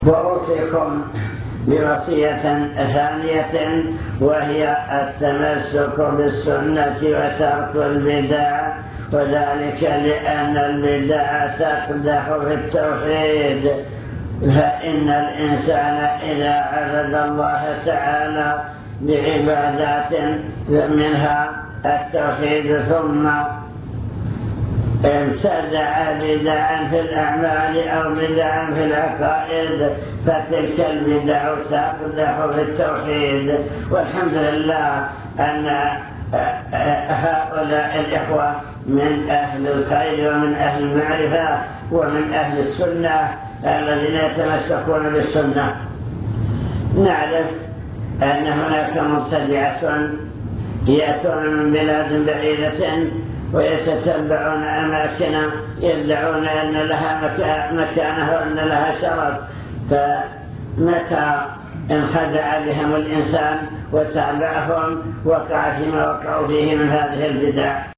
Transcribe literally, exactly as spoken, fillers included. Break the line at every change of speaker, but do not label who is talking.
وأوصيكم بوصية ثانية، وهي التمسك بالسنة وترك البدع، وذلك لأن البدع تقدح في التوحيد. فإن الإنسان إذا عبد الله تعالى بعبادات منها التوحيد ثم ابتدع بدعا في الأعمال أو بدعا في العقائد، فتلك البدع تقدح في التوحيد. والحمد لله أن هؤلاء الإخوة من أهل الخير ومن أهل المعرفة ومن أهل السنة الذين يتمسكون بالسنة. نعرف أن هناك مبتدعة يأتون من بلاد بعيدة ويتتبعون أماكن يدعون أن لها مكانه وأن لها شرف، فمتى انخدع بهم الإنسان وتابعهم وقع فيما وقعوا فيه من هذه البدع.